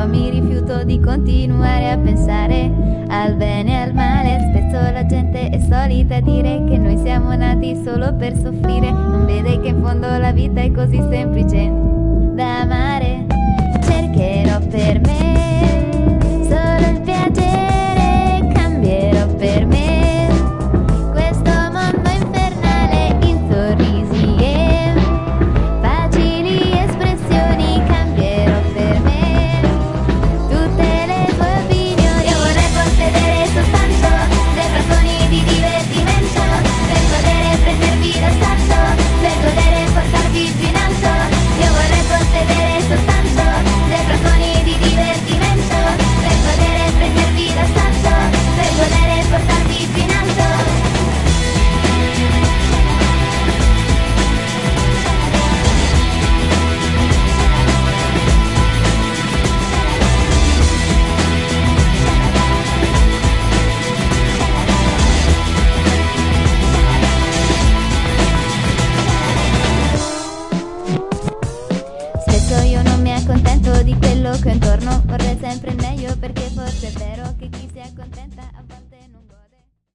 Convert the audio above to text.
però mi rifiuto di continuare a pensare al bene e al male. Spesso la gente è solita dire che noi siamo nati solo per soffrire, non vede che in fondo la vita è così semplice da amare. Cercherò per me solo il piacere, cambierò per me questo mondo infernale in sorrisi e facili espressioni. Cambierò per me tutte le tue opinioni. Io vorrei possedere soltanto dei flaconi di divertimento, per godere e prendervi d'assalto, per godere e portarvi più in alto. Io vorrei possedere soltanto dei flaconi di divertimento, per godere e prendervi d'assalto, per godere e portarvi più in alto. Spesso io non mi accontento di quello che ho intorno, vorrei sempre il meglio perché forse è vero che chi si accontenta